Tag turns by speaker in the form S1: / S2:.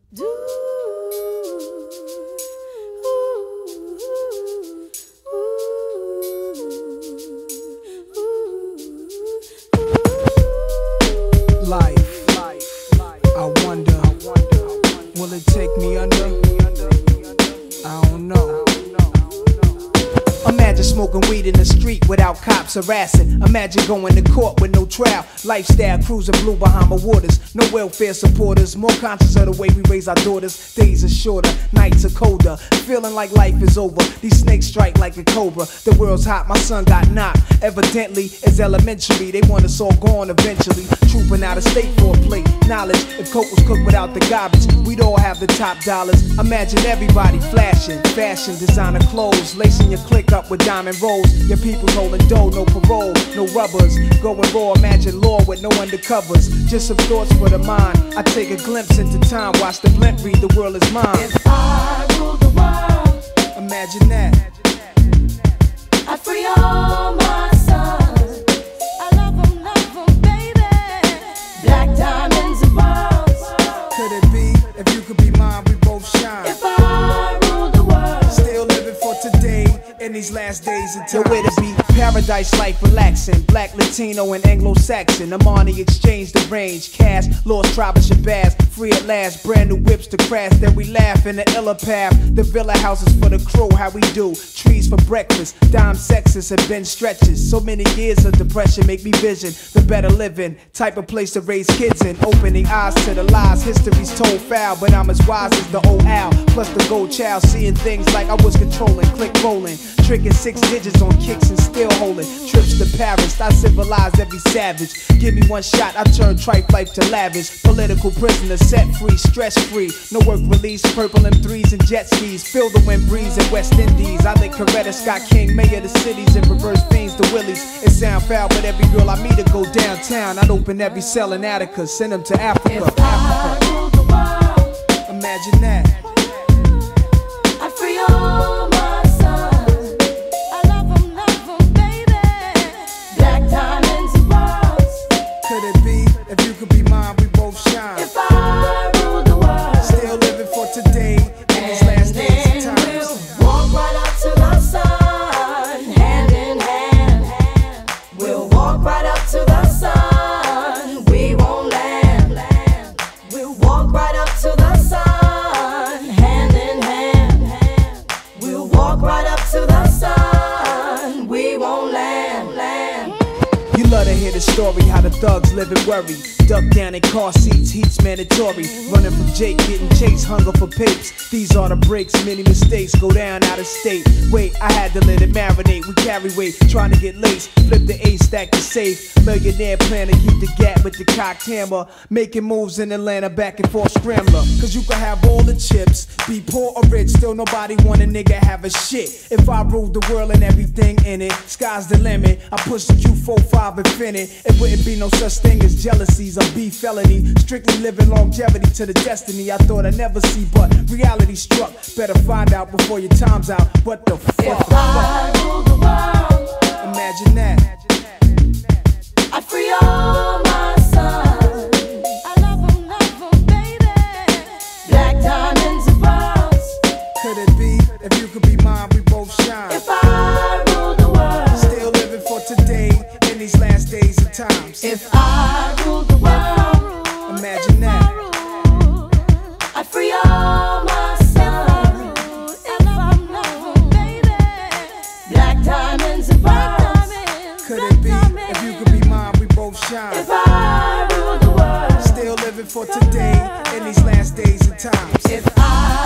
S1: Life, I wonder, will it take me under? I don't know. Imagine smoking weed in the street without cops harassing. Imagine going to court with no trial. Lifestyle cruising blue Bahama waters. No welfare supporters. More conscious of the way we raise our daughters. Days are shorter, nights are colder. Feeling like life is over. These snakes strike like a cobra. The world's hot, my son got knocked. Evidently, it's elementary. They want us all gone eventually. Trooping out of state for a plate. Knowledge, if coke was cooked without the garbage, we'd all have the top dollars. Imagine everybody flashing. Fashion, designer clothes. Lacing your click up with diamond rolls. Your people's holding dough, no parole, no rubbers. Going raw, imagine law with no undercovers. Just some thoughts for the mind. I take a glimpse into time, watch the blimp read, the world is mine.
S2: If I rule the world,
S1: imagine that.
S2: I'd free all my sons. I love them, baby. Black diamonds and pearls.
S1: Could it be, if you could be mine, we both shine.
S2: If I rule the world,
S1: Still living for today, in these last days until where to be. Paradise life relaxing. Black, Latino, and Anglo-Saxon. Amani exchange the range. Cash, lost tribe of Shabazz. Free at last, brand new whips to crash. Then we laugh in the illa path. The villa houses for the crew, how we do. Trees for breakfast. Dime sexes and been stretches. So many years of depression make me vision the better living. Type of place to raise kids in. Opening eyes to the lies. History's told foul, but I'm as wise as the old owl. Plus the gold child, seeing things like I was controlling. Click rolling. Tricking 6 digits on kicks and still holding. Trips to Paris, I civilized every savage. Give me one shot, I turn tripe life to lavish. Political prisoner, set free, stress free. No work release, purple M3s and jet skis. Feel the wind breeze in West Indies. I think Coretta Scott King, mayor of the cities, and reverse fiends to Willies. It sound foul, but every girl I meet to go downtown. I'd open every cell in Attica, send them to Africa.
S2: if I rule the world,
S1: Imagine that.
S2: I'd free all my sons. I love them, baby. Black diamonds and pearls.
S1: Could it be, if you could be mine, we both shine.
S2: If I rule the world,
S1: Still living for today, in these last days and
S2: then
S1: times.
S2: we'll walk right up to the sun, hand in hand. We'll walk right up to the sun. We won't land. We'll walk right up to the sun, hand in hand. We'll walk right up to the sun. We won't land.
S1: You love to hear the story, how the thugs live and worry. Duck down in car seats, heat's mandatory. Running from Jake, getting chased, hunger for papes. These are the breaks, many mistakes go down out of state. Wait, I had to let it marinate. We carry weight, trying to get laced. Flip the A, stack the safe. Millionaire plan to keep the gap with the cocked hammer. Making moves in Atlanta, back and forth scrambler. Cause you can have all the chips, be poor or rich, still nobody want a nigga have a shit. If I ruled the world and everything in it, sky's the limit. I push the Q45 infinite. It wouldn't be no such thing as jealousies or beef felony. Strictly living longevity to the destiny I thought I'd never see, but reality struck. Better find out before your time's out. What the fuck?
S2: If I rule the world,
S1: Imagine that.
S2: I'd free all my sons. I love them, baby. Black diamonds and pearls.
S1: Could it be, if you could be mine, we both shine.
S2: If I rule the world,
S1: Still living for today, in these last days and times.
S2: if I rule the world,
S1: Imagine that.
S2: I'd free all my sons. If I love them, baby. Black diamonds and pearls.
S1: Could it be, if you could be mine, we both shine.
S2: If I rule the world,
S1: Still living for today, in these last days and times.
S2: if I